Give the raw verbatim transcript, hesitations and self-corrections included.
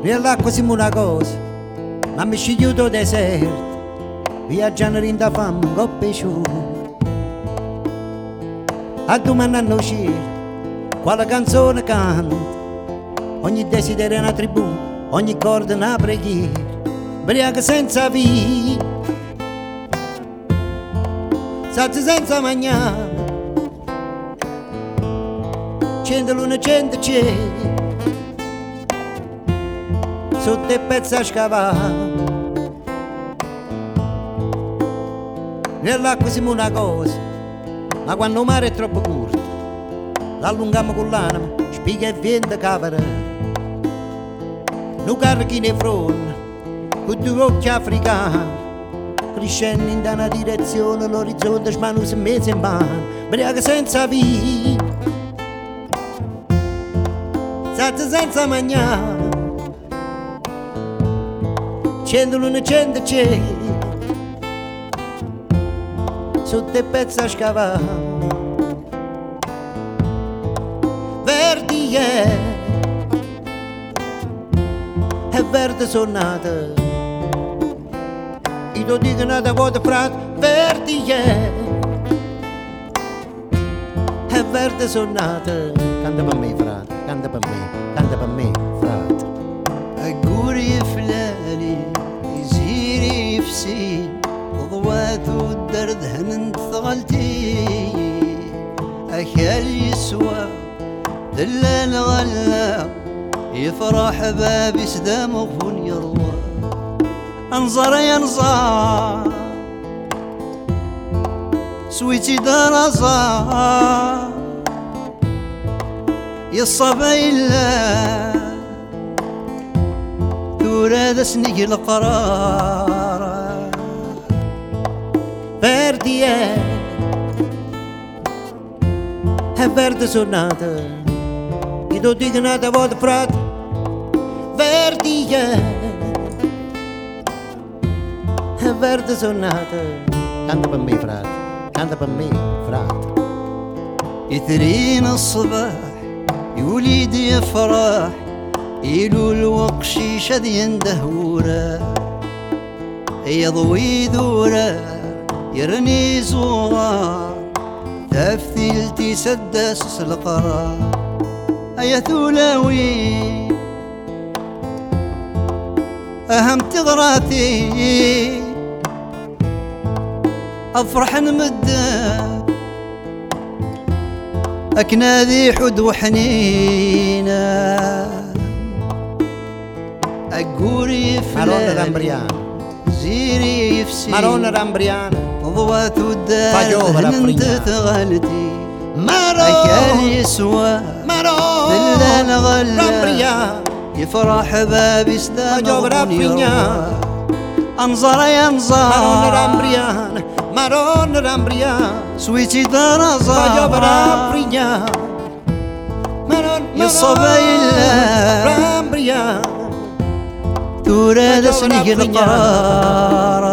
Nell'acqua siamo una cosa, ma mi scigliuto deserto, viaggiando in da fame con piaciuto. A domani hanno uscito, quale canzone canta, ogni desiderio è una tribù, ogni corda è una preghiera, briaca senza vita, sazio senza mangiare, cento luna, cento cieli, sotto il pezzo a scavare. Nell'acqua siamo una cosa, ma quando il mare è troppo corto, l'allunghiamo con l'anima, spiega e vento cavere. Non carichi nei fronte, con due occhi africani, crescendo in una direzione, l'orizzonte smanusa in mezzo in mano, briaca senza vita, sazio senza mangiare, cento luna, cento cieli, sotto il pezzo a scavare. Verdi è, è verde sonata, i tuoi dicono da vuoto frate. Verdi è, è verde sonata, canta per me frate, canta per me, canta per me frate. أقوري فلالي يزيري في سين وضوات والدرد هنن ثغلتي أكل يسوى دلال غلا يفرح بابي سدام غفون يروى انظر ينظر سويتي درزا يصبي الله ثورة سنق القرار. Verdi è, è verde sonata, i tuoi dicono da vuoto frate. Verdi è, è verde sonata, canta per me frate, canta per me frate. يثرين الصباح يوليد يفرح يلول وقشيش ذي يندهورا يضوي ذورا يرني زورا تفثيل تسدس القرار أيا ثولاوي أهم تغراتي أفرح نمدّ أكناذي حد وحنينا أقوري فلان زيري يفسي Maronna Rambriana, ضوات الدار Fagiova هننت Rambriana, ثغلتي Maronna أكل يسوى دلال غلا Rambriana, يفرح بابي سدام Fagiova Rambriana, أنظر Maronna ينظر Rambriana, Maronna Rambriana, سويتي درزا Fagiova Rambriana, Maronna يصبي الله Rambriana. ثورة سنق القرار